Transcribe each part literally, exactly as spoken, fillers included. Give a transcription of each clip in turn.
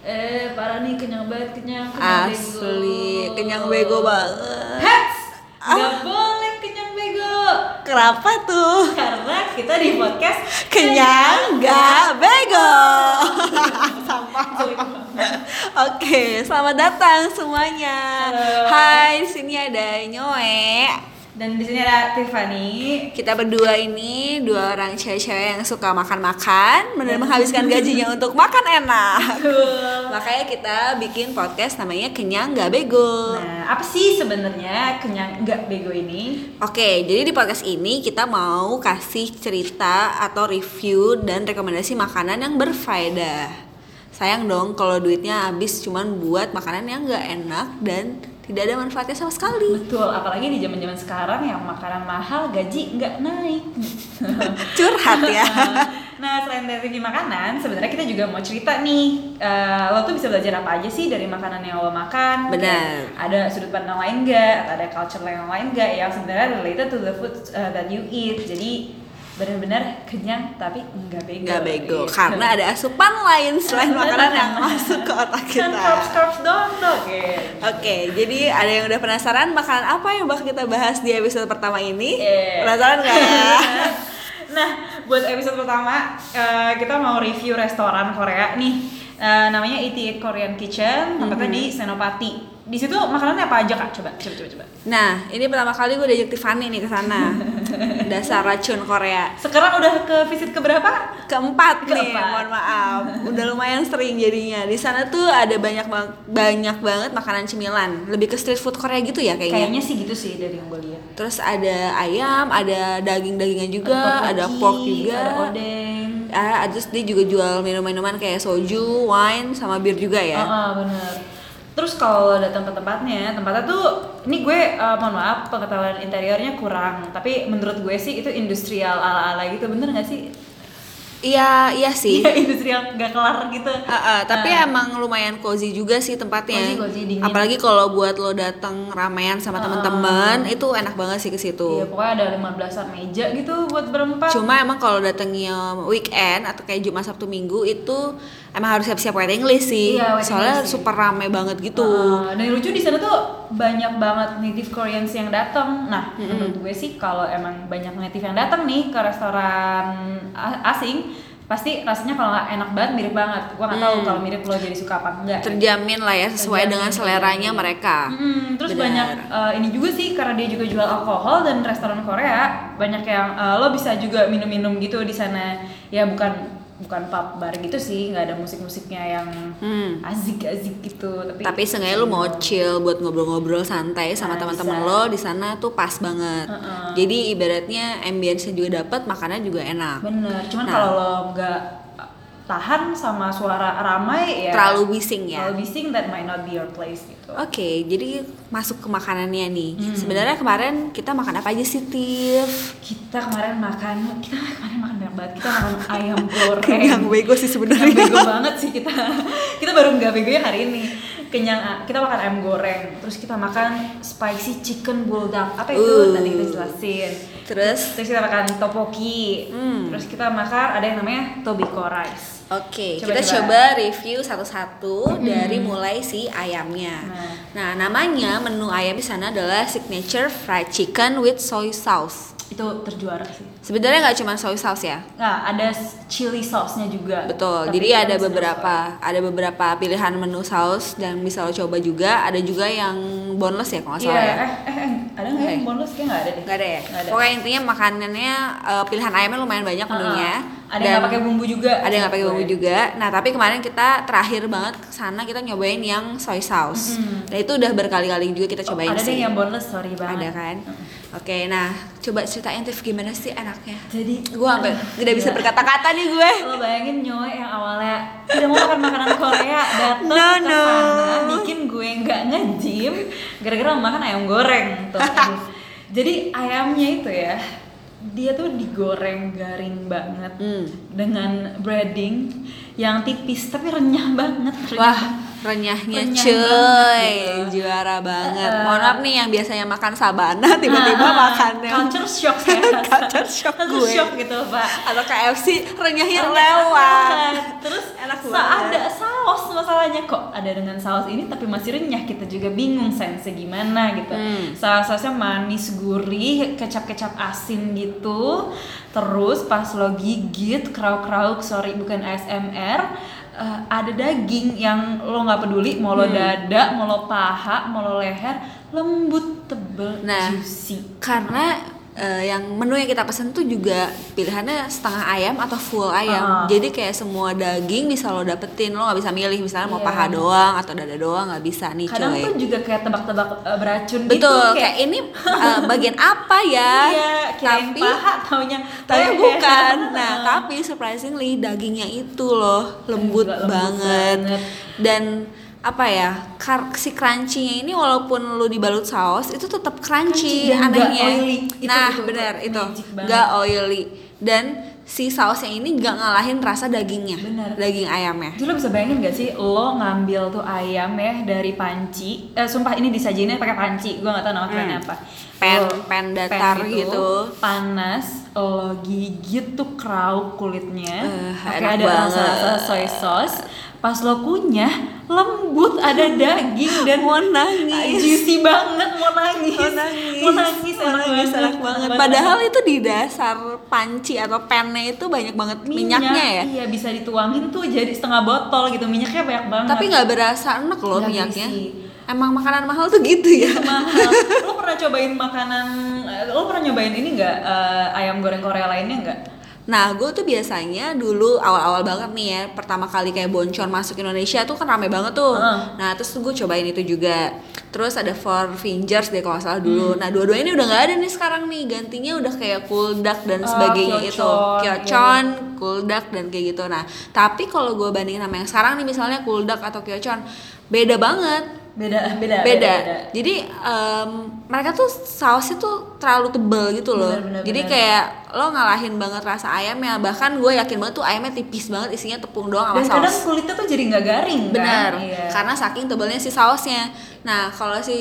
Eh, parah nih, kenyang banget, kenyang, kenyang Asli, bego. kenyang bego banget. Hats! Gak Ah. boleh kenyang bego. Kenapa tuh? Karena kita di podcast Kenyang gak bego. Sampah. Oke, selamat datang semuanya. Halo. Hai, di sini ada Nyoe. Dan di sini ada Tiffany. Kita berdua ini dua orang cewek-cewek yang suka makan-makan, benar menghabiskan gajinya untuk makan enak. Betul. Makanya kita bikin podcast namanya Kenyang Gak Bego. Nah, apa sih sebenarnya kenyang gak bego ini? Oke, jadi di podcast ini kita mau kasih cerita atau review dan rekomendasi makanan yang berfaedah. Sayang dong kalau duitnya habis cuman buat makanan yang gak enak dan tidak ada manfaatnya sama sekali. Betul, apalagi di zaman-zaman sekarang yang makanan mahal, gaji nggak naik. Curhat ya. Nah, selain dari segi makanan, sebenarnya kita juga mau cerita nih. Uh, lo tuh bisa belajar apa aja sih dari makanan yang lo makan? Benar. Kayak ada sudut pandang lain nggak? Atau ada culture yang lain nggak yang sebenarnya related to the food uh, that you eat? Jadi benar-benar kenyang tapi nggak bego. Nggak bego, Gitu. karena ada asupan lain selain makanan yang masuk ke otak kita. Kan carbs-carbs doang dong. Oke, jadi ada yang udah penasaran makanan apa yang bakal kita bahas di episode pertama ini? Yeah. Penasaran nggak ya? Nah, buat episode pertama uh, kita mau review restoran Korea nih. Uh, namanya eighty-eight Korean Kitchen, tempatnya Mm-hmm. di Senopati. Di situ makanannya apa aja Kak? Coba, coba, coba, coba. Nah, ini pertama kali gue diajak Tiffany nih ke sana. Dasar racun Korea. Sekarang udah ke visit ke berapa? Keempat nih, Keempat. mohon maaf. Udah lumayan sering jadinya. Di sana tuh ada banyak bang- banyak banget makanan cemilan. Lebih ke street food Korea gitu ya kayaknya. Kayaknya sih gitu sih dari yang gue lihat. Terus ada ayam, ada daging-dagingan juga, ada pork juga. ada odeng. Ah, terus dia juga jual minum-minuman kayak soju, wine, sama bir juga ya. Heeh, bener. Terus kalau lo datang ke tempatnya, tempatnya tuh ini gue uh, mohon maaf pengetahuan interiornya kurang, tapi menurut gue sih itu industrial ala-ala gitu, bener nggak sih? Iya, iya sih. Iya, industrial nggak kelar gitu. Uh, uh, tapi Nah. emang lumayan cozy juga sih tempatnya. Cozy, cozy, dingin. Apalagi kalau buat lo datang ramean sama Uh, teman-teman, itu enak banget sih ke situ. Iya, pokoknya ada lima belasan meja gitu buat berempat. Cuma emang kalau datangnya weekend atau kayak Jumat Sabtu Minggu itu emang harus siap-siap waiting list sih. Iya, waiting Soalnya list sih. super rame banget gitu. Uh, dan yang lucu di sana tuh banyak banget native Koreans yang datang. Nah, Mm-mm. menurut gue sih kalau emang banyak native yang datang nih ke restoran a- asing, pasti rasanya kalau nggak enak banget mirip banget. Gue nggak tahu Hmm. kalau mirip lo jadi suka apa enggak. Terjamin lah ya sesuai Terjamin, dengan seleranya terjamin. mereka. Mm, terus Benar. banyak uh, ini juga sih karena dia juga jual alkohol dan restoran Korea banyak yang uh, lo bisa juga minum-minum gitu di sana. Ya bukan bukan pub bar gitu sih, nggak ada musik-musiknya yang Hmm. azik-azik gitu. Tapi Tapi seenggaknya lu mau chill buat ngobrol-ngobrol santai sama Nah, teman-teman bisa. lo di sana tuh pas banget. Uh-uh. Jadi ibaratnya ambience-nya juga dapat, makannya juga enak. Bener, cuman Nah. kalau lo nggak tahan sama suara ramai ya Terlalu bising ya. terlalu bising, that might not be your place gitu. Oke, jadi masuk ke makanannya nih. Hmm. Sebenarnya kemarin kita makan apa aja sih, Tiff? Kita kemarin makan, kita kemarin makan banyak banget. Kita makan ayam goreng. Kenyang bego sih Kenyang sebenarnya. bego banget sih kita. Kita baru nggak begonya hari ini. Kenyang, kita makan ayam goreng. Terus kita makan spicy chicken bulldog. Apa itu? Uh. Nanti kita jelasin. Terus, Terus kita makan topokki. Hmm. Terus kita makan ada yang namanya tobiko rice. oke, Coba, kita coba. coba review satu-satu Mm-mm. dari mulai si ayamnya. Nah. Nah, namanya menu ayam di sana adalah signature fried chicken with soy sauce. Itu terjuara sih. Sebenarnya nggak cuma soy sauce ya. Nah, ada chili sauce-nya juga. Betul. Tapi Jadi kita ada mesen beberapa ada beberapa pilihan menu saus dan bisa lo coba juga. Ada juga yang boneless ya kalau nggak Iya, salah ya. eh, eh, eh, ada nggak Eh. yang boneless? Kayak nggak ada deh. Nggak ada ya. Nggak ada. Pokoknya intinya makanannya eh, pilihan ayamnya lumayan banyak menunya. Uh-uh. Ada yang nggak pakai bumbu juga. Ada yang nggak pakai bumbu juga. Nah tapi kemarin kita terakhir banget kesana kita nyobain yang soy sauce. Mm-mm. Nah itu udah berkali-kali juga kita Oh, cobain ada sih. deh yang boneless, sorry banget. Ada kan. Uh-uh. Oke, nah coba ceritain Tiff gimana sih enaknya. Jadi Gue sampai tidak bisa Gila. berkata-kata nih gue. Lo bayangin Nyoe yang awalnya tidak mau makan makanan Korea datang No, ke no. sana bikin gue nggak nge-gym gara-gara mau makan ayam goreng tuh. Aduh. Jadi ayamnya itu ya dia tuh digoreng garing banget Hmm. dengan breading yang tipis tapi renyah banget. renyah Wah, banget. renyahnya Renyah cuy, banget gitu. juara banget. Uh, Mohon maaf nih yang biasanya makan sabana tiba-tiba Ah, makan yang culture shock saya rasa. culture shock Culture gue. shock gitu Pak. Atau K F C renyahnya Enak lewat. banget. Terus Enak sa- banget. ada saus masalahnya kok ada dengan saus ini tapi masih renyah, kita juga bingung sense gimana gitu. Hmm. Saus-sausnya manis gurih, kecap-kecap asin gitu. Terus pas lo gigit krauk-krauk, sorry bukan A S M R, uh, ada daging yang lo nggak peduli mau lo Hmm. dada, mau lo paha, mau lo leher, lembut, tebel, Nah, juicy. karena eh, yang menu yang kita pesen tuh juga pilihannya setengah ayam atau full ayam. Ah. Jadi kayak semua daging bisa lo dapetin, lo nggak bisa milih misalnya mau Iya. paha doang atau dada doang, nggak bisa nih Kadang coy. tuh juga kayak tebak-tebak uh, beracun gitu. Betul, kayak, ini uh, bagian apa ya? Iya, kirain tapi paha taunya tapi leher. bukan. Nah, tapi surprisingly dagingnya itu loh lembut, Gila, lembut banget. banget. Dan apa ya, kar- si crunchy-nya ini walaupun lu dibalut saus itu tetap crunchy, Crunchy dan nggak anehnya. oily. Itu- Nah, itu benar itu. magic banget. Nggak oily. Dan si sausnya ini nggak ngalahin rasa dagingnya. Bener. Daging ayamnya. Jadi lo bisa bayangin gak sih lo ngambil tuh ayam ya dari panci, eh, sumpah ini disajiinnya pakai panci, gue nggak tahu nama kerennya Hmm. apa. Pan- Lo- pan datar gitu. panas, lo gigit tuh krauk kulitnya, Eh, pakai enak ada banget. rasa-rasa soy sauce, pas lo kunyah lembut, ada daging dan Mau nangis. juicy banget, mau nangis, Mau nangis, mau nangis, Mau enak nangis, banget, enak banget. enak Padahal itu di dasar panci atau pannya itu banyak banget Minyak, minyaknya ya. iya bisa dituangin tuh jadi setengah botol gitu, minyaknya banyak banget. Tapi nggak berasa enak loh Nggak minyaknya. berisi. Emang makanan mahal tuh gitu ya. Mahal. Lo pernah cobain makanan, lo pernah nyobain ini nggak, eh, ayam goreng Korea lainnya nggak? Nah, gue tuh biasanya dulu awal-awal banget nih ya, pertama kali kayak Boncon masuk Indonesia tuh kan rame banget tuh. Uh. Nah, terus gue cobain itu juga. Terus ada Four Fingers deh kalau nggak salah dulu. Hmm. Nah, dua-duanya ini udah nggak ada nih sekarang nih. Gantinya udah kayak Kuldak dan Ah, sebagainya itu. Kyeochon, Kyeochon, Kuldak dan kayak gitu. Nah, tapi kalau gue bandingin sama yang sekarang nih misalnya Kuldak atau Kyeochon, beda banget. Beda, beda, beda. Jadi em, mereka tuh sausnya tuh terlalu tebel gitu loh. Bener, bener, Jadi bener. kayak lo ngalahin banget rasa ayamnya. Bahkan gue yakin banget tuh ayamnya tipis banget, isinya tepung doang sama Dan saus. kadang kulitnya tuh jadi nggak garing kan? Bener, Iya. karena saking tebelnya si sausnya. Nah, kalau si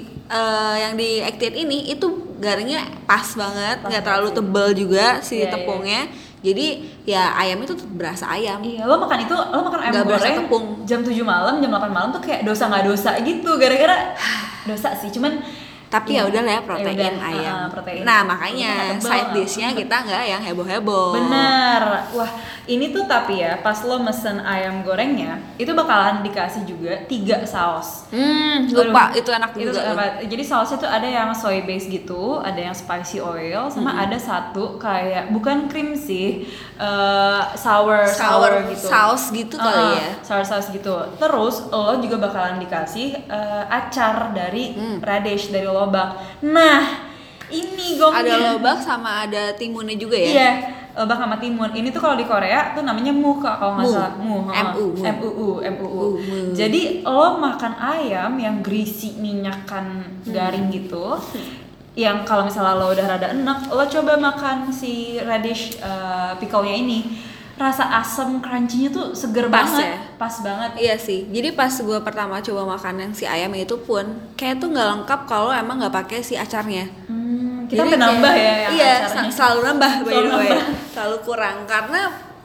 eh, yang di Activate ini itu garingnya pas banget, Pas nggak banget terlalu sih. tebel juga si Iya, iya. tepungnya. Jadi ya ayamnya tuh tetep berasa ayam. Iya, lo makan itu, lo makan ayam Nggak berasa goreng tepung. jam tujuh malam, jam delapan malam tuh kayak dosa nggak dosa gitu, gara-gara dosa sih, cuman Tapi ya iya, udah lah ya ya protein udah, ayam. uh, protein. Nah, Kulitnya makanya tebel. side dishnya kita nggak yang heboh-heboh. Bener, wah ini tuh tapi ya pas lo mesen ayam gorengnya itu bakalan dikasih juga tiga saus. Hmm, lupa Aduh, itu enak itu juga. apa? Jadi sausnya tuh ada yang soy base gitu, ada yang spicy oil, sama ada satu kayak bukan cream sih, eh, sour, Sour gitu. saus gitu kali Uh-uh, ya. Sour sauce gitu. Terus lo juga bakalan dikasih eh, acar dari Hmm. radish dari lobak. Nah ini gongnya. Ada lobak sama ada timunnya juga ya. Iya, lobak sama timun. Ini tuh kalau di Korea tuh namanya mu Kak, kalau nggak Mu. salah. Mu. M U, mu. M U U, M U U. Uh, mu. Jadi lo makan ayam yang greasy minyakan Hmm. garing gitu. Yang kalau misalnya lo udah rada enak, lo coba makan si radish uh, pickle-nya ini. Rasa asam crunchy-nya tuh seger Pas banget. ya? Pas banget. Iya sih. Jadi pas gue pertama coba makan yang si ayam itu pun kayak tuh nggak lengkap kalau emang nggak pakai si acarnya. Hmm, kita Jadi sampai nambah kayak- ya yang iya, acaranya. sa- selalu nambah by Selalu the way. nambah. Selalu kurang karena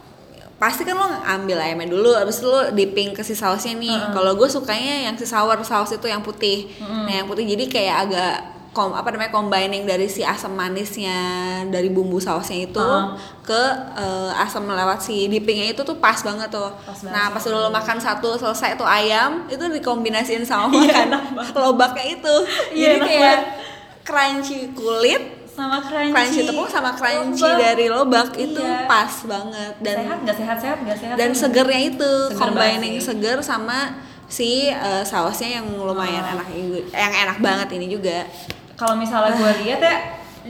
pasti kan lo ambil ayamnya dulu, abis itu lo dipping ke si sausnya nih. Uh-uh. Kalau gue sukanya yang si sour saus itu yang putih. Uh-uh. Nah yang putih jadi kayak agak kom apa namanya combining dari si asam manisnya dari bumbu sausnya itu Uh-uh. ke eh, asam lewat si dippingnya itu tuh pas banget tuh. Pas banget Nah sih. pas udah lo makan satu selesai tuh ayam itu dikombinasiin sama Iya, makan enak banget. lobaknya itu. Iya, Jadi enak kayak banget. crunchy kulit Sama crunchy. crunchy tepung sama crunchy lobak. dari lobak itu Iya. pas banget dan sehat nggak sehat sehat nggak sehat dan sehat. segernya itu Seger combining banget sih. seger sama si eh, sausnya yang lumayan Oh. enak yang enak banget ini juga. Kalau misalnya gue lihat ya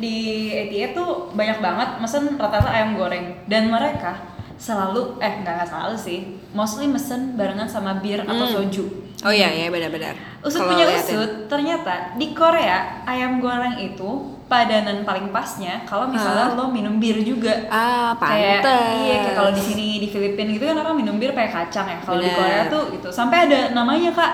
di A T A tuh banyak banget mesen rata-rata ayam goreng dan mereka selalu eh nggak nggak selalu sih, mostly mesen barengan sama bir atau Hmm. soju. Oh iya ya benar-benar. Usut Kalau punya liatin. usut, ternyata di Korea ayam goreng itu padanan paling pasnya kalau misalnya lo minum bir juga. Ah Kayak pantes. iya kayak kalau di sini di Filipina gitu kan orang minum bir pakai kacang ya. Kalau di Bener. Korea tuh gitu. Sampai ada namanya Kak,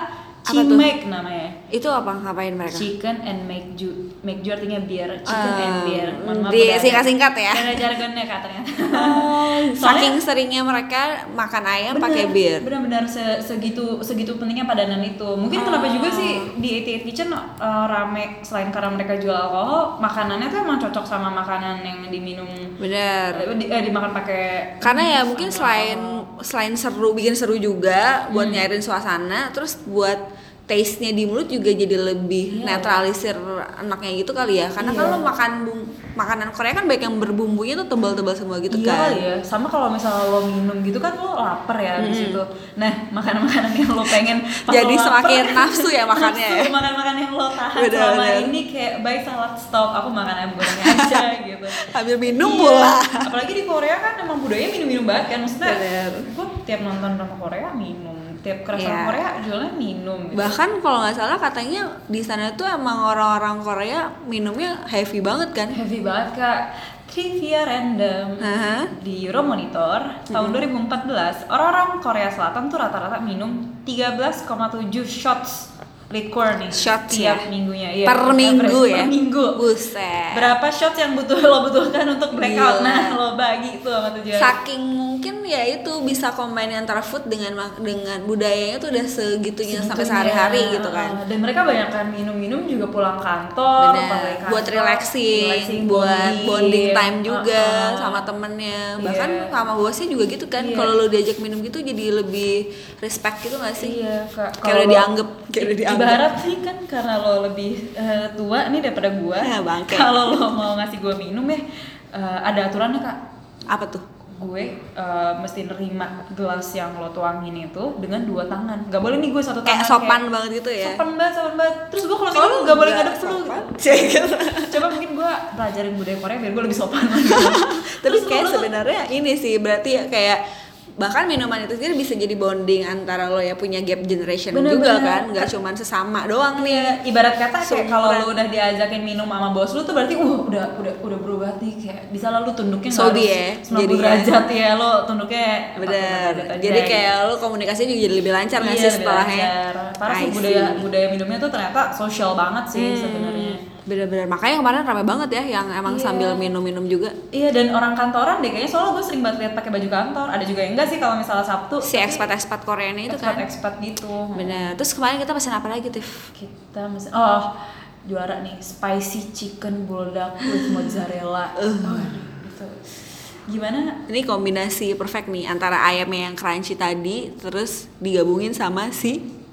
Apa tuh? Chimek namanya. Itu apa, ngapain mereka? Chicken and Maekju. Maekju artinya beer, chicken Uh, and beer. Mohon maaf, di udah ada- singkat-singkat ya. udah ada jargonnya Kak ternyata. Oh, Soalnya- saking seringnya mereka makan ayam pakai bir. Benar-benar se- segitu segitu pentingnya padanan itu. Mungkin Oh. kenapa juga sih di eighty-eight Kitchen uh, rame selain karena mereka jual alkohol, makanannya tuh emang cocok sama makanan yang diminum Bener. eh, di, eh, dimakan pakai Karena ya mungkin sama selain alkohol. selain seru, bikin seru juga buat Hmm. nyairin suasana, terus buat taste-nya di mulut juga jadi lebih Iya. netralisir enaknya gitu kali ya. Karena Iya. kalau makan bum- makanan Korea kan banyak yang berbumbunya tuh tebal-tebal semua gitu Iya kan. kali ya, sama kalau misalnya lo minum gitu kan lo lapar ya di Mm-mm. situ. Nah, makanan-makanan yang lo pengen pas Jadi lo lapar, semakin nafsu ya makannya ya. nafsu makan-makan yang lo tahan Bener, selama bener. ini kayak baik salat stop, aku makan ayam goreng aja gitu. Sambil minum Iya. pula. Apalagi di Korea kan emang budaya minum-minum banget kan. Maksudnya Bener. gue tiap nonton drama Korea minum, tiap ke restoran Iya. Korea jualnya minum gitu. Bahkan kalau nggak salah katanya di sana tuh emang orang-orang Korea minumnya heavy banget kan. Heavy banget Kak. Trivia random. Aha. Di Euromonitor tahun dua ribu empat belas orang-orang Korea Selatan tuh rata-rata minum tiga belas koma tujuh shots liquor nih Shots tiap ya? minggunya. Iya, Per average minggu ya? Per minggu. Buset. Berapa shots yang butuh lo butuhkan untuk blackout? Gila. Nah, lo bagi itu sama tujuan. Saking mungkin ya itu bisa combine antara food dengan mak- dengan budayanya tuh udah segitunya, sampai sehari-hari gitu kan. Uh, dan mereka banyak kan minum-minum juga pulang kantor, Bener. balik kantor, Buat relaxing, relaxing, buat bonding time juga Uh, uh. sama temennya. Iya. Bahkan sama bosnya juga gitu kan. Iya. Kalau lo diajak minum gitu jadi lebih respect gitu gak sih? Iya, Kak. Kayak Kalau udah lo- dianggap, kayak udah dianggap. Ibarat sih kan karena lo lebih eh, tua nih daripada gua. Ya, bangke. Kalau lo mau ngasih gua minum ya eh, ada aturannya, Kak. Apa tuh? Gue eh, mesti nerima gelas yang lo tuangin itu dengan dua tangan. Gak boleh nih gue satu tangan. Kayak sopan banget gitu ya. Sopan banget, sopan banget. Terus gue kalau Kalau minum gak boleh nggak ngadep dulu. sopan, cek gitu. Coba mungkin gue pelajarin budaya Korea biar gue lebih sopan lagi. Tapi Terus kayak lo tuh- sebenarnya ini sih berarti ya kayak bahkan minuman itu sendiri bisa jadi bonding antara lo ya punya gap generation Bener, juga bener. kan, nggak cuman sesama doang nih. Iya, ibarat kata kayak kalau Seumuran. lu udah diajakin minum sama bos lu tuh berarti uh udah udah udah berubah nih kayak bisa lah lu tunduknya nggak Sobi harus ya, sembilan puluh jadinya. derajat ya lo tunduknya empat puluh Bener. derajat aja Jadi gitu. kayak lo komunikasinya juga jadi lebih lancar nggak Iya, sih lebih setelahnya? lancar. Parah sih I budaya see. budaya minumnya tuh ternyata sosial banget sih Hmm, sebenarnya. Bener-bener, makanya kemarin ramai banget ya yang emang Iya. sambil minum-minum juga. Iya, dan orang kantoran deh kayaknya soalnya gue sering banget lihat pakai baju kantor. Ada juga yang enggak sih kalau misalnya Sabtu. Si expat-expat Koreanya itu kan. expat gitu. Bener. Terus kemarin kita pesen apa lagi, Tiff? Kita mesen oh juara nih spicy chicken bulldog with mozzarella. Oh, gitu. Gimana? Ini kombinasi perfect nih antara ayamnya yang crunchy tadi terus digabungin sama si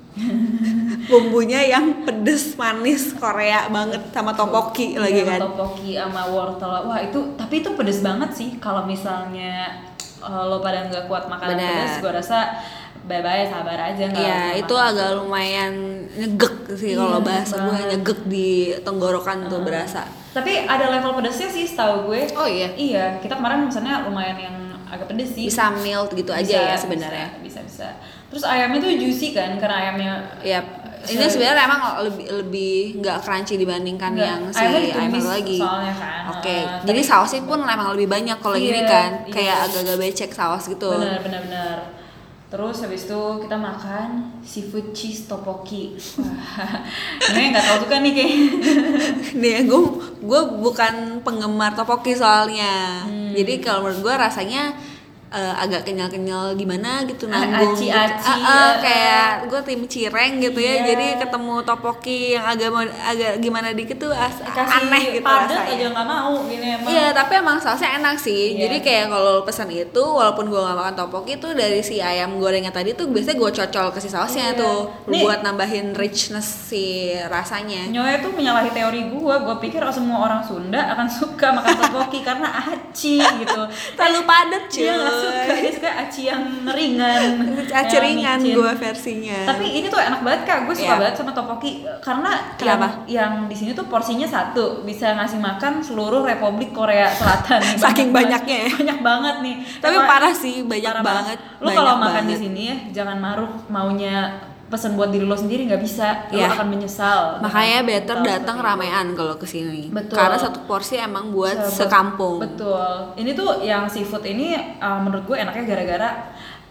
bumbunya yang pedes manis Korea banget sama topoki lagi Iya, kan. topoki sama wortel. Wah, itu tapi itu pedes banget sih kalau misalnya eh, lo pada nggak kuat makanan Bener. pedes, gua rasa bye-bye sabar aja nggak Iya, usah itu makan. agak lumayan nyegek sih kalau Iya, bahasa gue, banget. nyegek di tenggorokan tuh berasa. Tapi ada level pedesnya sih setahu gue. Oh iya. Iya, kita kemarin misalnya lumayan yang agak pedes sih. Bisa mild gitu aja Bisa, ya sebenarnya. Bisa, bisa, bisa. Terus ayamnya tuh juicy kan karena ayamnya Ya, ini Se- sebenarnya emang lebih lebih nggak crunchy dibandingkan Nggak, yang si ayamnya ayam ditumis lagi. soalnya kan. Oke, Uh, jadi tapi- sausnya pun emang lebih banyak kalau Iya, gini kan, iya. kayak agak-agak becek saus gitu. Benar, benar, benar. Terus habis itu kita makan seafood cheese tteokbokki. Wah, ini nggak tahu juga nih kayak. Nih, gue gue bukan penggemar topoki soalnya. Hmm. Jadi kalau menurut gue rasanya eh, agak kenyal-kenyal gimana gitu A- nanggung. aci- gitu. aci, Ah, ah, eh, kayak gue tim cireng gitu Iya. ya. Jadi ketemu topoki yang agak mau- agak gimana dikit tuh as- Kasih aneh gitu padat rasanya. aja nggak mau gini emang. Iya, tapi emang sausnya enak sih. Iya. Jadi kayak kalau pesan itu, walaupun gue gak makan topoki tuh dari si ayam gorengnya tadi tuh biasanya gue cocol ke si sausnya Iya. tuh Nih. buat nambahin richness si rasanya. Nyonya tuh menyalahi teori gua, gua pikir oh, semua orang Sunda akan suka makan tteokbokki karena aci gitu. Terlalu padat cuy. Dia nggak suka, dia suka aci yang ringan. Aci yang ringan micin. gue versinya. Tapi ini tuh enak banget Kak, gue suka Iya. banget sama tteokbokki karena Kenapa? yang, yang di sini tuh porsinya satu bisa ngasih makan seluruh Republik Korea Selatan. Nih. Saking Banyak banyaknya ya. banget. Banyak banget nih. Tapi Emang- parah sih, banyak parah banget. Lo banyak kalau makan di banget. sini ya jangan maruh maunya pesen buat diri lo sendiri nggak bisa, lo Iya. akan menyesal. Makanya Dengan better hal datang seperti itu. ramean kalau kesini. Betul. Karena satu porsi emang buat Se- sekampung. Betul. Ini tuh yang seafood ini uh, menurut gue enaknya gara-gara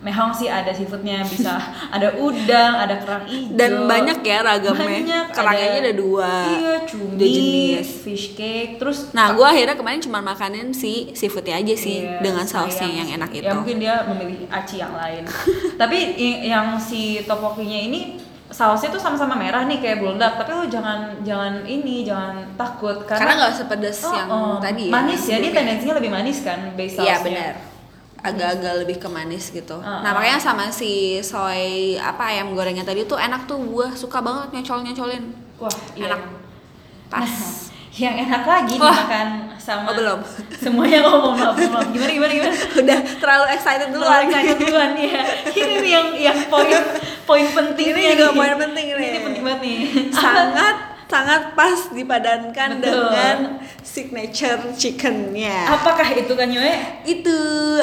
Mehong sih ada seafoodnya, bisa ada udang, ada kerang hijau. Dan banyak ya ragamnya. Banyak. Kerangnya ada dua. Iya, cumi, dua jenis. fish cake, terus Nah, gue akhirnya kemarin cuma makanin si seafoodnya aja sih iya, dengan sausnya sayang yang sih. enak itu. Ya mungkin dia memilih aci yang lain. Tapi i- yang si topokinya ini sausnya tuh sama-sama merah nih kayak buldak, tapi lo jangan jangan ini jangan takut Karena karena nggak sepedas Oh, yang oh, tadi ya. manis ya, dia sebelumnya. tendensinya lebih manis kan base Iya sausnya. benar. Agak-agak lebih ke manis gitu. Uh, Nah uh. makanya sama si soy apa ayam gorengnya tadi tuh enak tuh, gue suka banget nyocol-nyocolin. Wah, iya. Enak. Pas. Nah, yang enak lagi Wah. dimakan sama Oh, belum. semuanya ngomong belum, belum. Gimana gimana gimana? Udah terlalu excited Dulu duluan. excited duluan ya. Ini nih yang yang poin poin pentingnya. Ini juga nih. poin penting nih. Ini penting banget nih. Sangat sangat pas dipadankan Betul. dengan signature chickennya. Apakah itu kan Yue? Itu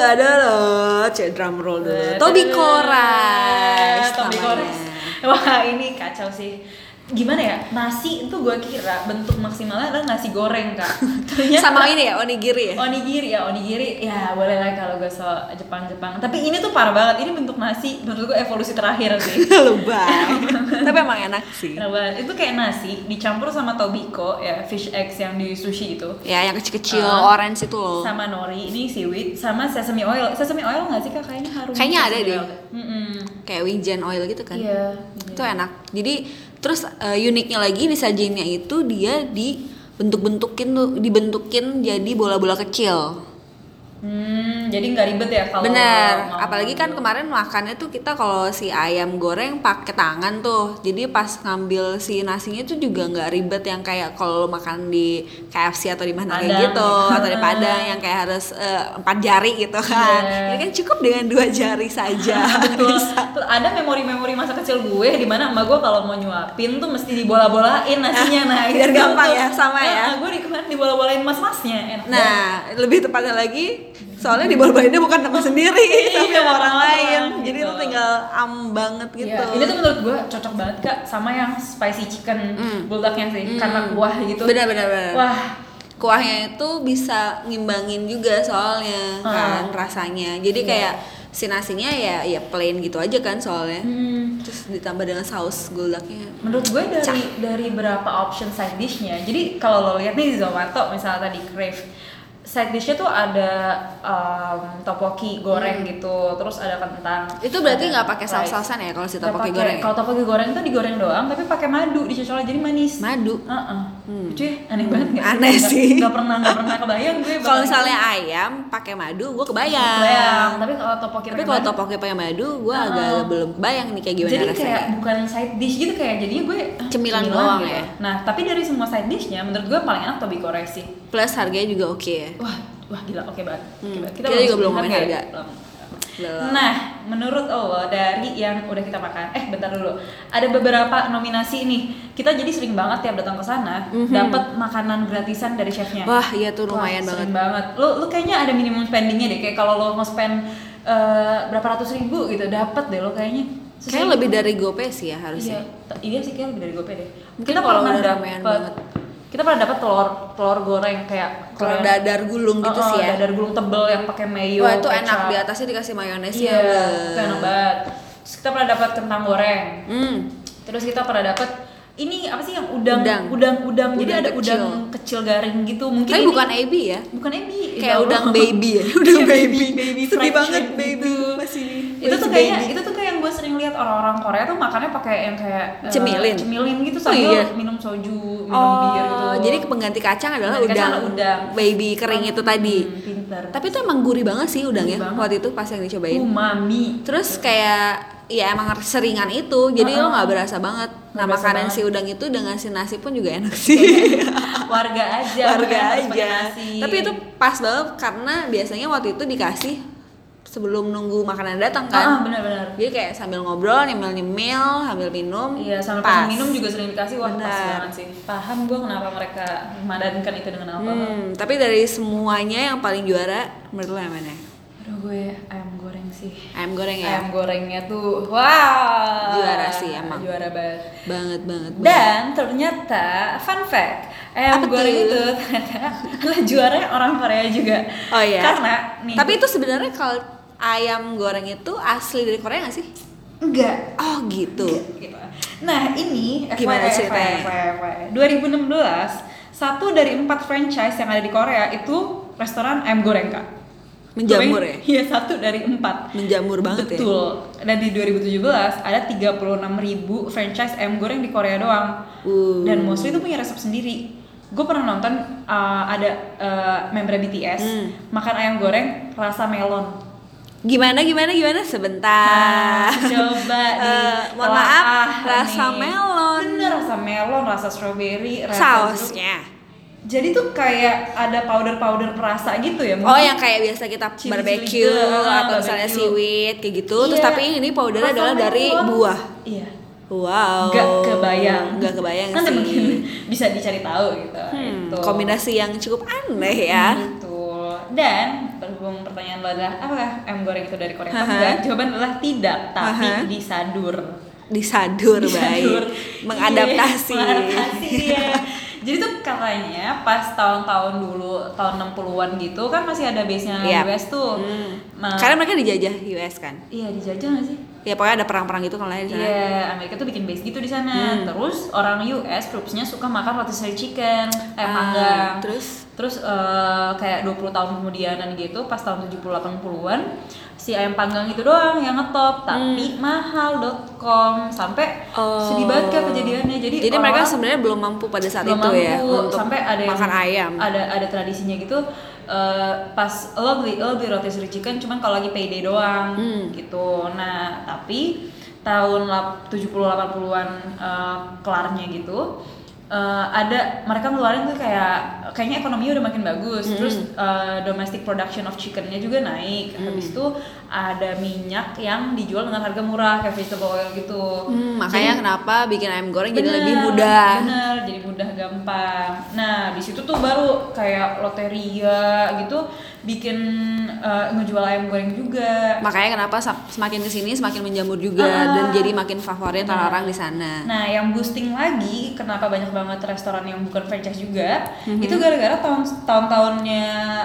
adalah cek drum roll dulu. Eh, Tobiko tadadada. Rice. Tobiko namanya. Rice. Wah, ini kacau sih. Gimana ya? Nasi itu gue kira bentuk maksimalnya adalah nasi goreng, Kak. Ternyata Sama ini ya onigiri ya. onigiri ya, onigiri ya boleh lah kalau gue so Jepang-Jepang. Tapi ini tuh parah banget. Ini bentuk nasi menurut gue evolusi terakhir sih. Lebay. Tapi emang enak sih. Parah banget. Itu kayak nasi dicampur sama tobiko ya, fish eggs yang di sushi itu. Ya yang kecil-kecil Uh, orange itu loh. Sama nori, ini seaweed, sama sesame oil. Sesame oil nggak sih Kak? Kayaknya harum. Kayaknya ada sesame deh. oil. Mm-mm. Kayak wijen oil gitu kan. Iya. Itu enak. Jadi terus uh, uniknya lagi disajiinnya itu dia dibentuk-bentukin tuh, dibentukin jadi bola-bola kecil. Hmm, jadi nggak ribet ya kalau Bener, mau apalagi kan ngambil. kemarin makannya tuh kita kalau si ayam goreng pakai tangan tuh, jadi pas ngambil si nasinya tuh juga nggak ribet yang kayak kalau lo makan di K F C atau di mana kayak Padang. gitu, atau di Padang yang kayak harus eh, empat jari gitu kan. Iya. Ini kan cukup dengan dua jari saja. Betul. Tuh, ada memori-memori masa kecil gue di mana emak gue kalau mau nyuapin tuh mesti dibola-bolain nasinya. Nah, Biar itu gampang tuh. ya, sama ya. Nah, gue di kemarin dibola-bolain mas-masnya, enak banget. Nah, lebih tepatnya lagi, soalnya di bola-bola bukan sama sendiri, tapi sama orang lain. gitu. Jadi itu tinggal am banget gitu. Iya, ini tuh menurut gue cocok banget Kak sama yang spicy chicken Mm. bulldognya sih, karena kuah gitu. Benar-benar. benar. Wah, Kuahnya itu bisa ngimbangin juga soalnya kan Hmm. rasanya. Jadi Iya. kayak si nasinya ya ya plain gitu aja kan soalnya. hmm, Terus ditambah dengan saus guldaknya. menurut gue dari dari berapa option side dishnya. Jadi kalau lo lihat nih di Zomato misalnya tadi Crave, side dishnya tuh ada um, topoki goreng gitu, terus ada kentang. Itu berarti ada nggak pakai rice. saus-sausan ya kalau si Nggak topoki pakai. goreng? ya? Kalau topoki goreng tuh digoreng doang, tapi pakai madu dicocolnya jadi manis. Madu. Heeh. Hmm. Lucu ya? Aneh banget nggak sih? Aneh Nggak- sih. Nggak pernah nggak pernah kebayang gue. Kalau bakal- misalnya ayam pakai madu, gue kebayang. kebayang. Tapi kalau topoki Tapi pakai kalau madu, topoki pakai madu, gue Uh-uh. agak belum kebayang nih kayak gimana jadi rasanya. kayak bukan side dish gitu, kayak jadinya gue ah, Cemilan doang gitu. ya? Nah tapi dari semua side dishnya menurut gue paling enak tobiko rice sih. Plus harganya juga oke ya. Wah wah gila, oke banget. Hmm. Oke banget. Kita juga belum ngomongin ya? harga. Belum. Belum. Nah, menurut Allah dari yang udah kita makan, eh bentar dulu, ada beberapa nominasi nih. Kita jadi sering banget tiap datang ke sana Mhm. dapat makanan gratisan dari chefnya. Wah iya tuh lumayan Wah, banget. sering banget. Lu lu kayaknya ada minimum spendingnya deh. Kayak kalau lo mau spend eh, berapa ratus ribu gitu, dapat deh lo kayaknya. Sesuai- Kayaknya lebih dari GoPay sih ya Iya, harusnya. t- iya sih kayak lebih dari GoPay deh. Mungkin Kita kalau pernah udah lumayan dapet, banget. kita pernah dapat telur telur goreng kayak Kalau goreng- dadar gulung gitu Oh, oh, sih ya. dadar gulung tebel yang pakai mayo. Wah itu kecap. enak, di atasnya dikasih mayonesnya. Iya, Wah. itu enak banget. Terus kita pernah dapat kentang goreng. Hmm. Terus kita pernah dapat ini apa sih yang udang Udang. udang udang, jadi Udang ada kecil. udang kecil garing gitu. Mungkin Tapi ini- bukan ebi ya. bukan ebi. Kayak Itu- udang baby ya. Udang Iya, baby. baby Sedih fried banget shrimp baby gitu. masih. Itu tuh masih kayak baby. itu tuh kayak yang gue sering lihat orang-orang Korea tuh makannya pakai yang kayak eh, Cemilin. cemilin gitu Oh, sambil iya. minum soju, minum Oh, bir gitu. jadi pengganti kacang adalah Pengganti kacang udang, adalah udang. baby kering itu tadi. Hmm, pinter. Tapi itu emang gurih banget sih udangnya Gurih banget. waktu itu pas yang dicobain. umami. Terus kayak ya emang seringan itu, jadi Uh-uh. lo nggak berasa banget. Nah Nggak berasa makanan banget. si udang itu dengan si nasi pun juga enak sih. Warga aja. Warga makanya harus pakai aja. nasi. Tapi itu pas banget karena biasanya waktu itu dikasih sebelum nunggu makanan datang ah, kan. benar-benar. Jadi kayak sambil ngobrol, nyemil-nyemil, sambil minum. Iya, sambil pas. pas minum juga sering dikasih. Wah, pas Benar. banget sih. Paham gue kenapa mereka memadankan itu dengan apa. Hmm, tapi dari semuanya yang paling juara menurut lo yang mana? Aduh, gue ayam goreng sih. Ayam goreng ya? Ayam gorengnya tuh, wah. Juara sih, emang. Juara banget. Banget banget. Dan ternyata fun fact, ayam Apa goreng tuh? itu ternyata adalah juara orang Korea juga. Oh iya. Karena nih. Tapi itu sebenarnya kalau ayam goreng itu asli dari Korea nggak sih? Enggak. Oh gitu. Gitu. Nah ini Gimana F Y I, ceritanya? F Y I, F Y I. dua ribu enam belas satu dari empat franchise yang ada di Korea itu restoran ayam goreng kak. Menjamur ya? Iya, satu dari empat. Menjamur banget ya? Betul. Dan di dua ribu tujuh belas ada tiga puluh enam ribu franchise ayam goreng di Korea doang. Uh. Dan mostly itu punya resep sendiri. Gue pernah nonton uh, ada uh, member B T S hmm. makan ayam goreng rasa melon. Gimana gimana gimana sebentar. Nah, coba uh, nih. mohon maaf, rasa nih. melon. Bener, rasa melon, rasa strawberry, rasa sausnya. jeruk. Jadi tuh kayak ada powder-powder perasa gitu ya. Oh, yang kayak biasa kita Chili-chili barbecue gitu, atau barbecue. misalnya seaweed kayak gitu. Iya. Terus tapi ini powdernya Rasa adalah dari melon. buah. Iya. Wow. Gak kebayang. Gak kebayang Nanti sih. mungkin bisa dicari tahu gitu. Hmm, Itu. kombinasi yang cukup aneh ya. Betul. Dan berhubung pertanyaan lo adalah apakah ayam goreng itu dari Korea? Haha. Enggak. Jawaban adalah tidak, tapi Haha. disadur. Disadur, Disadur. baik. Mengadaptasi. Iya, mengadaptasi ya. Jadi tuh katanya pas tahun-tahun dulu, tahun enam puluhan gitu kan masih ada base-nya Yap. U S tuh. Hmm. Ma- Karena mereka dijajah U S kan. Iya, dijajah nggak sih? Ya pokoknya ada perang-perang gitu kalau di sana. Iya, Amerika tuh bikin base gitu di sana. Hmm. Terus orang U S troops-nya suka makan rotisserie chicken, eh Ah, panggang. terus? Terus eh, kayak dua puluh tahun kemudianan gitu, pas tahun tujuh puluh delapan puluhan, si ayam panggang itu doang yang ngetop, tapi mahal dot com sampai Hmm. Oh. sedih banget Kak kejadiannya. Jadi, Jadi mereka orang-orang sebenarnya belum mampu pada saat belum itu ya mampu, untuk sampai ada yang- makan ayam. Ada ada tradisinya gitu. eh, pas lo beli lo beli rotisserie chicken cuman kalau lagi payday doang Hmm. gitu. Nah, tapi tahun lap- tujuh puluh delapan puluhan eh, kelarnya gitu eh, ada mereka ngeluarin tuh kayak kayaknya ekonominya udah makin bagus. Mm-hmm. Terus eh, domestic production of chickennya juga naik. Habis itu ada minyak yang dijual dengan harga murah kayak vegetable oil gitu. Hmm, makanya Jadi- kenapa bikin ayam goreng jadi Bener, lebih mudah. bener, jadi mudah gampang. Nah di situ tuh baru kayak loteria gitu bikin eh, ngejual ayam goreng juga. Makanya kenapa sa- semakin kesini semakin menjamur juga Ah. dan jadi makin favorit Nah. orang-orang di sana. Nah yang boosting lagi kenapa banyak banget restoran yang bukan franchise juga Mhm. itu gara-gara tahun tahun-tahunnya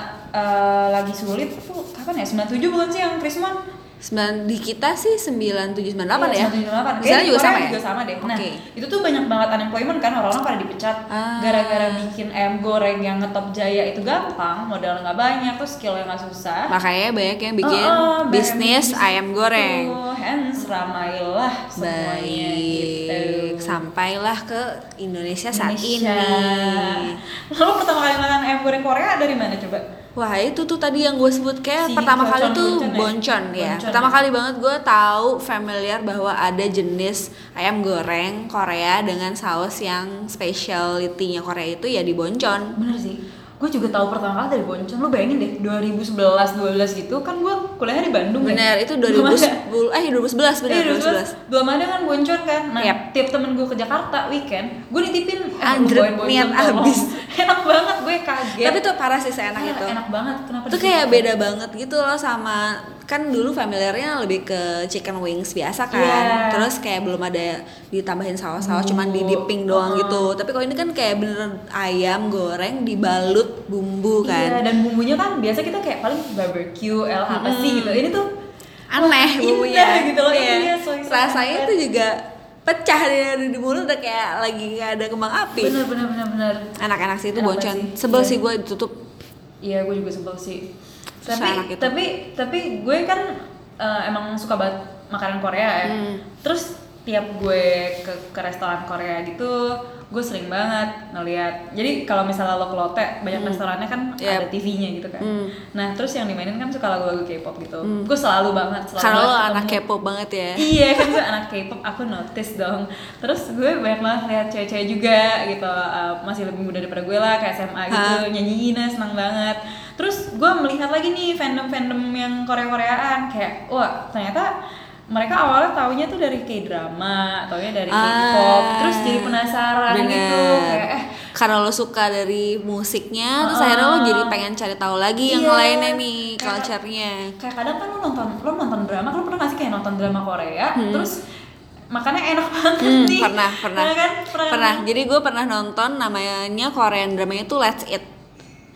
eh, lagi sulit tuh kapan ya sembilan puluh tujuh bukan sih yang Krismon? Sembilan di kita sih sembilan tujuh sembilan delapan Iya, ya. sembilan tujuh delapan. Di sana Kayaknya juga Korea sama ya. juga sama deh. Nah, Oke. itu tuh banyak banget unemployment kan orang-orang pada dipecat Ah. gara-gara bikin ayam goreng yang ngetop jaya itu gampang, modal nggak banyak, terus skillnya nggak susah. Makanya banyak yang bikin Oh, oh, banyak bisnis bisnis ayam goreng. Tuh, hence ramailah semuanya gitu. Baik, sampailah ke Indonesia saat Indonesia. ini. Lalu pertama kali makan ayam goreng Korea dari mana coba? Wah itu tuh tadi yang gue sebut kayak Si pertama kali boncon- tuh boncon ya? boncon ya. Boncon Pertama ya? kali banget gue tahu familiar bahwa ada jenis ayam goreng Korea dengan saus yang specialty-nya Korea itu ya di boncon. Bener sih, gue juga tahu pertama kali dari boncon. Lu bayangin deh, dua ribu sebelas dua belas gitu kan gue kuliahnya di Bandung ya. Bener itu dua ribu sepuluh eh dua ribu sebelas bener Iya, dua ribu sebelas. belum ada kan boncon kan. Nah, Yap. tiap temen gue ke Jakarta weekend, gue nitipin eh, Anjir, lu bawain boncon niat tolong. abis. Enak banget, gue kaget. Tapi tuh parah sih seenak Ah, itu. Enak banget. Kenapa? Itu di kayak situ? beda banget gitu loh sama kan dulu familiarnya lebih ke chicken wings biasa kan. Iya. Terus kayak belum ada ditambahin saus-saus Bumbu. cuman di dipping doang Uh-uh. gitu. Tapi kalau ini kan kayak beneran ayam goreng dibalut bumbu kan. Iya, dan bumbunya kan biasa kita kayak paling barbecue, el apa sih Mm-mm. gitu. Ini tuh Aneh wah, bumbunya indah gitu loh. Iya. Iya, soy sauce Rasanya enak itu juga pecah di, di mulut udah kayak lagi nggak ada kembang api. bener bener bener bener. Enak-enak sih itu Enak boncon. banget sih. Sebel Iya. sih gue ditutup. Iya, gue juga sebel sih. Tapi Seenak itu. tapi tapi gue kan eh, emang suka banget makanan Korea ya. Hmm. Terus tiap gue ke ke restoran Korea gitu, gue sering banget ngeliat. Jadi kalau misalnya lo ke Lotte, banyak Hmm. restorannya kan Yep. ada T V-nya gitu kan. Hmm. Nah, terus yang dimainin kan suka lagu-lagu K-pop gitu. Hmm. Gue selalu banget, selalu Karena lo banget anak ketemu. K-pop banget ya. Iya kan gue anak K-pop, aku notice dong. Terus gue banyak banget lihat cewek-cewek juga gitu, uh, masih lebih muda daripada gue lah, kayak S M A gitu, Hah? nyanyiin senang banget. Terus gue melihat lagi nih fandom-fandom yang Korea-Koreaan, kayak wah ternyata mereka awalnya taunya tuh dari K-drama, taunya dari K-pop, Ah, terus jadi penasaran bener. gitu, kayak eh Karena lo suka dari musiknya, terus Uh-uh. akhirnya lo jadi pengen cari tahu lagi yang Iya. lainnya nih, Kayak- culture-nya. kayak kadang kan lo nonton lo nonton drama, lo pernah gak sih kayak nonton drama Korea, Hmm. terus makannya enak banget Hmm, nih. pernah, pernah, Pernah kan? pernah. Jadi gue pernah nonton namanya Korean dramanya itu Let's Eat.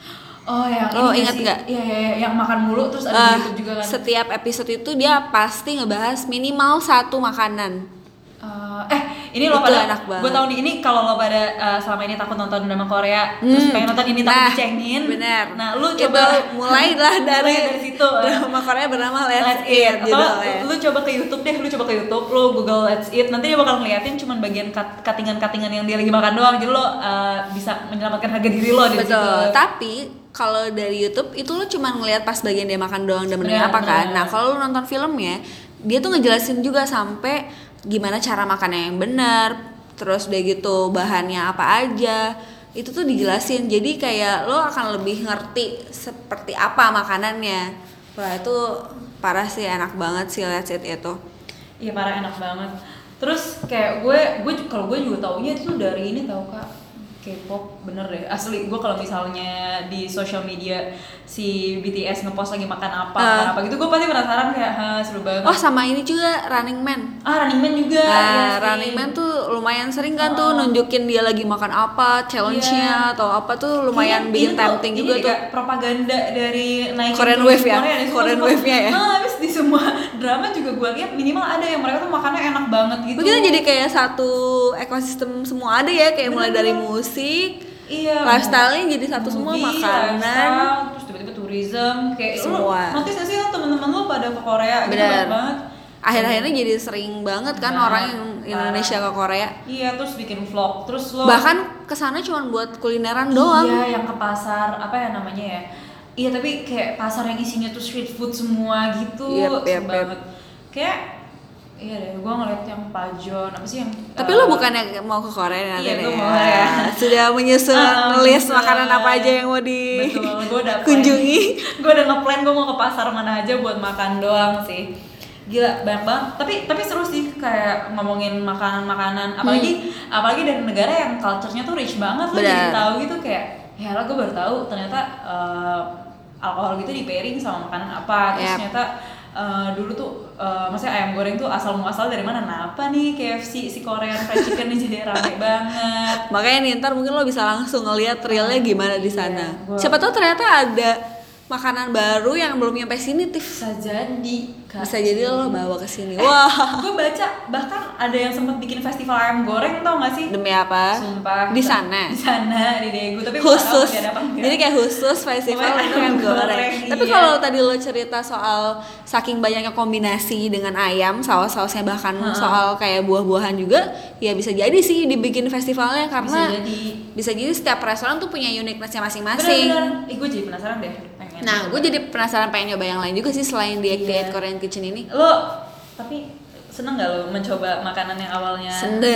Oh yang Lo ini ingat sih? nggak? Iya, iya, iya, yang makan mulu terus ada Eh, di YouTube juga kan. setiap episode itu dia pasti ngebahas minimal satu makanan. Uh, eh ini lo Itu pada enak banget. gue tau nih ini kalau lo pada uh, selama ini takut nonton drama Korea terus Hmm. pengen nonton ini takut Nah, dicengin. bener. Nah lu Itu coba mulailah dari, mulai dari situ. drama Korea bernama Let's, Let's Eat Eat. Atau judulnya. lu coba ke YouTube deh, lu coba ke YouTube, lu Google Let's Eat, nanti dia bakal ngeliatin cuman bagian cut- cuttingan-cuttingan yang dia lagi makan doang, jadi lo uh, bisa menyelamatkan harga diri lo di situ. Betul. Tapi kalau dari YouTube itu lo cuma ngelihat pas bagian dia makan doang dan Bener, menanya apa kan. bener. Nah, kalau lo nonton filmnya, dia tuh ngejelasin juga sampai gimana cara makannya yang benar, terus udah gitu bahannya apa aja. Itu tuh dijelasin. Jadi kayak lo akan lebih ngerti seperti apa makanannya. Wah, itu parah sih, enak banget sih Let's Eat itu. Iya parah enak banget. Terus kayak gue, gue kalau gue juga taunya itu dari ini tau kak, K-pop bener deh. Asli gue kalau misalnya di sosial media si B T S ngepost lagi makan apa, Uh. makan apa gitu, gue pasti penasaran kayak, ha seru banget. Oh, sama ini juga Running Man. Ah Running Man juga. Nah, iya sih. Running Man tuh lumayan sering kan tuh Oh. nunjukin dia lagi makan apa, challenge-nya Iya. atau apa tuh lumayan Kayaknya bikin ini tuh- tempting ini juga tuh. kayak propaganda dari naikin Korean tourisme Wave ya? Korea, di Korean semua- Wave-nya ya? Nah, habis di semua drama juga gue lihat minimal ada yang mereka tuh makannya enak banget gitu. Mungkin jadi kayak satu ekosistem semua ada ya, kayak mulai dari Bener-bener. musik, Iya, lifestyle-nya jadi satu semua, movie, makanan. lifestyle, terus tiba-tiba tourism, kayak Semua. Lu notice gak sih lo temen-temen lo pada ke Korea gitu Bener. banyak banget. Akhir-akhirnya jadi sering banget kan Nah, orang yang Indonesia ke Korea. Iya, terus bikin vlog, terus lo Bahkan kesana cuma buat kulineran doang. Iya, yang ke pasar apa ya namanya ya? Iya, tapi kayak pasar yang isinya tuh street food semua gitu, Yep, yep, seru yep. banget. Kayak iya deh, gue ngeliat yang Pajon apa sih yang Tapi eh, lo bukannya mau ke Korea nanti iya, nih? gua mau ya. Sudah menyusun Ah, list betul. makanan apa aja yang mau Betul, gue udah plan. dikunjungi. Gue udah ngeplan gue mau ke pasar mana aja buat makan doang sih. Gila banyak banget. Tapi tapi seru sih kayak ngomongin makanan-makanan. Apalagi apalagi dari negara yang culture-nya tuh rich banget. Lo jadi Benar. tahu gitu kayak ya lah gue baru tahu ternyata eh, alkohol gitu di pairing sama makanan apa. Terus Yap. ternyata eh, dulu tuh eh, maksudnya ayam goreng tuh asal muasal dari mana? Nah apa nih K F C si Korean fried chicken ini jadi rame banget. Makanya nih ntar mungkin lo bisa langsung ngeliat realnya gimana di sana. Iya, gua- Siapa tahu ternyata ada makanan baru yang belum nyampe sini, Tif. Bisa jadi Kak. Bisa jadi lo bawa ke sini. Wah, Gue baca bahkan ada yang sempat bikin festival ayam goreng, tau gak sih? demi apa? Sumpah. Di sana. Di sana di Daegu, tapi gua nggak tahu Khusus. masih ada apa enggak. Jadi kayak khusus festival Pokoknya itu yang ayam goreng. goreng, Tapi iya. kalau tadi lo cerita soal saking banyaknya kombinasi dengan ayam, saus-sausnya bahkan Ha-ha. soal kayak buah-buahan juga, ya bisa jadi sih dibikin festivalnya karena bisa jadi. bisa jadi setiap restoran tuh punya uniqueness-nya masing-masing. Bener-bener. Ih, gue jadi penasaran deh. Pengen Nah, coba. gue jadi penasaran pengen nyoba yang lain juga sih selain di Iya. Activate Korean Kitchen ini. Lo tapi seneng gak lo mencoba makanan yang awalnya?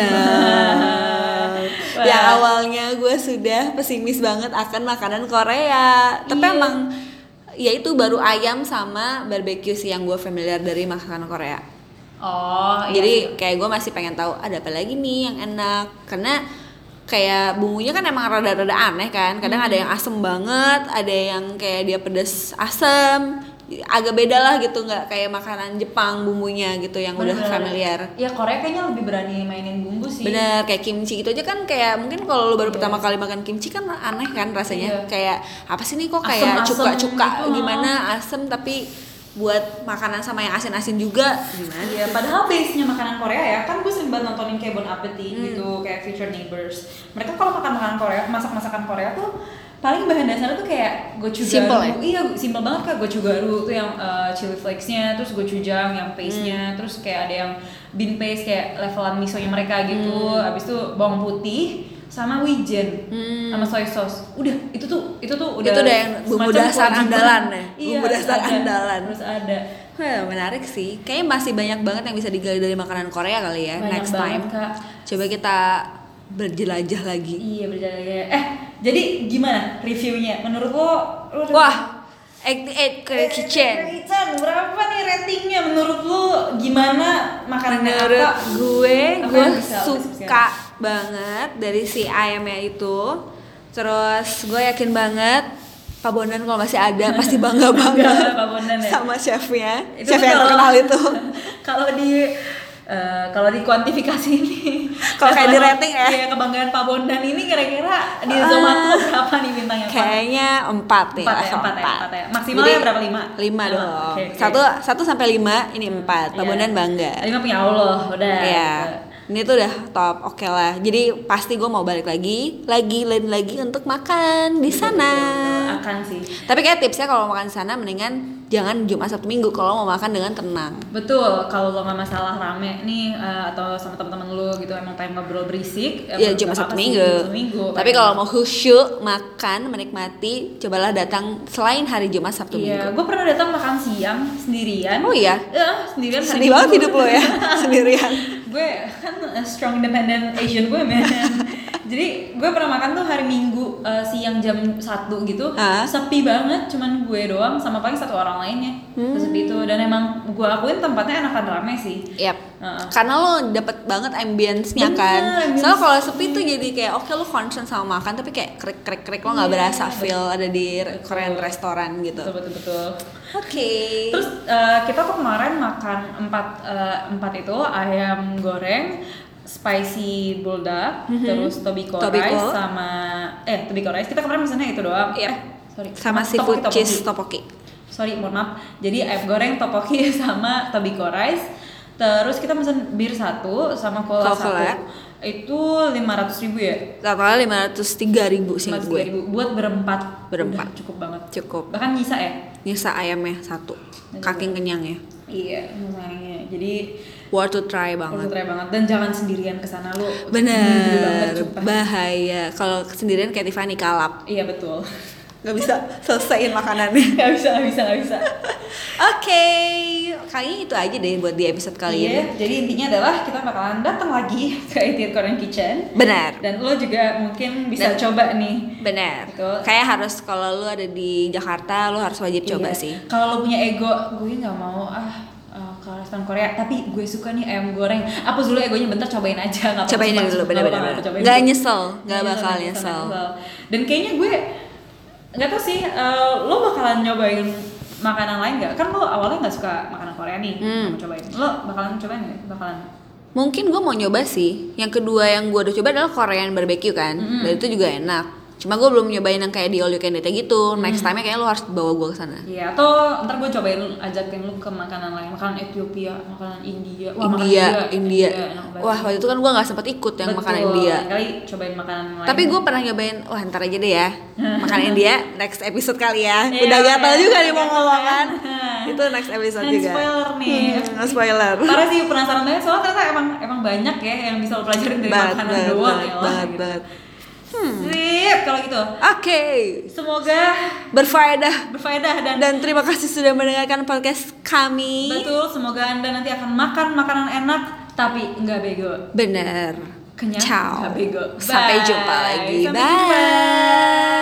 Sedang. Wah. Yang awalnya gue sudah pesimis banget akan makanan Korea. Tapi Iya. emang ya itu baru ayam sama barbecue sih yang gue familiar dari makanan Korea. Oh, iya. Jadi kayak gue masih pengen tahu ada apa lagi nih yang enak. Karena kayak bumbunya kan emang rada-rada aneh kan. Kadang ada yang asem banget, ada yang kayak dia pedes asem. Agak beda lah gitu, nggak kayak makanan Jepang bumbunya gitu yang udah Bener-bener. familiar. Ya Korea kayaknya lebih berani mainin bumbu sih. Bener, kayak kimchi gitu aja kan kayak mungkin kalau lo baru Iya. pertama kali makan kimchi kan aneh kan rasanya. Iya. Kayak apa sih nih kok kayak Asem-asem cuka-cuka gitu, gimana asem tapi buat makanan sama yang asin-asin juga gimana? Iya, padahal base-nya makanan Korea ya, kan gue sering banget nontonin kayak Bon Appetit Hmm. gitu, kayak Future Neighbors. Mereka kalau makan makanan Korea, masak-masakan Korea tuh paling bahan dasarnya tuh kayak gochugaru. Simple ya? Iya, simple banget kak, gochugaru tuh yang uh, chili flakes-nya, terus gochujang yang paste-nya, Hmm. terus kayak ada yang bean paste kayak levelan miso-nya mereka gitu. Hmm. Abis itu bawang putih sama wijen Hmm. sama soy sauce. Udah, itu tuh itu tuh udah Itu udah yang bumbu semacam dasar kewajiban. andalan ya? Iya, Bumbu dasar ada. andalan. Terus ada. Wah, menarik sih. Kayaknya masih banyak banget yang bisa digali dari makanan Korea kali ya. Banyak Next banget, time. Kak. Coba kita berjelajah lagi. Iya berjalan. Eh, jadi gimana reviewnya? Menurut lo? lo Wah, Activate Korean Kitchen. Kitchen berapa nih ratingnya? Menurut lo gimana makanannya Menurut apa? gue, Apa gue yang bisa lo suka banget dari si ayamnya itu. Terus gue yakin banget Pak Bondan kalau masih ada pasti bangga banget Pak Bondan ya? sama chefnya, Itu chef tuh yang kalau- terkenal itu. Kalau di Uh, kalau di kuantifikasi ini, kalau kayak di rating ya, iya, kebanggaan Pak Bondan ini kira-kira di Zomato berapa nih bintangnya? Kayaknya empat ya, empat ya, empat ya, empat ya. Maksimalnya berapa? Lima? Lima dong. Okay, okay. Satu satu sampai lima ini empat. Pak yeah. Bondan bangga. Lima punya Allah, udah. Iya. Yeah. Ini tuh udah top, oke okay lah. Jadi pasti gue mau balik lagi, lagi, lain lagi untuk makan di sana. Akan sih. Tapi kayak tipsnya kalau makan di sana mendingan jangan Jumat Sabtu Minggu kalau mau makan dengan tenang. Betul, kalau lo nggak masalah rame nih uh, atau sama teman-teman lo gitu emang pengen ngobrol berisik. Ya Jumat Sabtu Minggu. Minggu. Tapi kalau mau khusyuk makan menikmati, cobalah datang selain hari Jumat Sabtu Minggu. Iya, gue pernah datang makan siang sendirian. Oh iya? Ya, sendirian. Sedih banget hidup lo ya, sendirian. Gue kan a strong independent Asian woman. Jadi gue pernah makan tuh hari Minggu uh, siang jam satu gitu, ha? Sepi banget, cuman gue doang sama paling satu orang lainnya. Hmm. Sepi itu dan emang gue akuin tempatnya enakan rame sih. Yap. Uh-uh. Karena lo dapet banget ambience-nya kan. Soalnya kalau sepi tuh jadi kayak oke okay, lo concern sama makan tapi kayak krik-krik-krik lo nggak yeah, berasa feel ada di betul. Korean restoran gitu. Betul betul betul. Oke. Okay. Terus uh, kita tuh kemarin makan empat uh, empat itu ayam goreng, spicy bulldog, mm-hmm. terus tobiko, tobiko rice sama eh tobiko rice. Kita kemarin pesannya itu doang. Yep. Eh, sorry. Sama seafood topoki, cheese topoki. Sorry, mohon maaf. Jadi ayam goreng, topoki sama tobiko rice. Terus kita pesan bir satu sama cola satu. Itu lima ratus ribu ya? Totalnya lima ratus tiga ribu sih gue. Ribu. Buat berempat. Berempat. Udah cukup banget. Cukup. Bahkan nyisa ya? Nyisa ayamnya satu. Kaking kenyang ya. Iya, lumayan. Jadi worth to try banget. Worth to try banget dan jangan sendirian kesana lu. Bener. Bahaya. Kalau sendirian kayak Tiffany kalap. Iya betul. Gak bisa selesaiin makanannya. Gak bisa, gak bisa, gak bisa. Oke, okay. Kayaknya itu aja deh buat di episode kali iya, ini. Jadi intinya adalah kita bakalan datang lagi ke Eat Korean Kitchen. Benar. Dan lo juga mungkin bisa Dan, coba nih. Benar. Gitu. Kayak harus kalau lo ada di Jakarta, lo harus wajib iya. coba sih. Kalau lo punya ego, gue nggak mau ah. Uh, ke restoran Korea, tapi gue suka nih ayam goreng. Apa dulu egonya bentar cobain aja, nggak apa-apa. Cobain dulu, benar-benar. Nggak nyesel, nggak bakal nyesel. nyesel. Dan kayaknya gue nggak tau sih, uh, lo bakalan nyobain makanan lain nggak? Kan lo awalnya nggak suka makanan Korea nih, hmm. mau cobain. Lo bakalan cobain nggak? Bakalan? Mungkin gue mau nyoba sih. Yang kedua yang gue udah coba adalah Korean barbecue kan, mm-hmm. dan itu juga enak. Cuma gue belum nyobain yang kayak di all you can eat gitu. Next time-nya kayaknya lo harus bawa gue ke sana. Iya, atau ntar gue cobain ajakin lo ke makanan lain, makanan Ethiopia, makanan India. Wah, India, makanan India. India. Wah, waktu itu kan gue nggak sempet ikut yang Betul. makanan India. Kali cobain makanan lain. Tapi gue pernah nyobain, wah ntar aja deh ya. Makanan India next episode kali ya. Yeah, Udah gatal yeah, juga nih yeah, mau ngomongan. yeah. Itu next episode Dan juga. Spoiler nih. Hmm, spoiler. Parah sih penasaran banget soalnya ternyata emang emang banyak ya yang bisa lo pelajarin dari banget, makanan banget, doang banget, ya banget, gitu. banget. Hmm. Sip kalau gitu. Oke. Okay. Semoga berfaedah. Berfaedah dan dan terima kasih sudah mendengarkan podcast kami. Betul, semoga Anda nanti akan makan makanan enak tapi nggak bego. Bener. Kenyang, ciao. Nggak bego. Bye. Sampai jumpa lagi. Sampai Bye. Jumpa.